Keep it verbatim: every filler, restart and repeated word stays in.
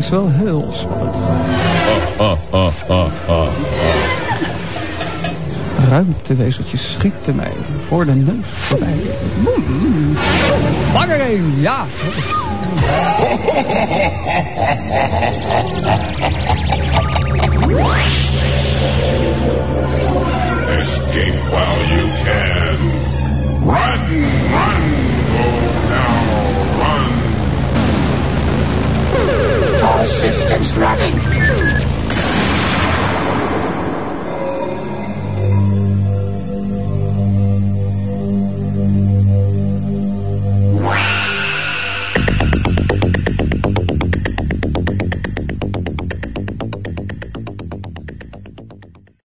is wel heel spannend. Ah, ah, ah, ah, ah. Ruimtewezeltjes schieten mij voor de neus voorbij. Mm. Vang er een, ja. Escape while you can. Run, run, go now, run. All systems running.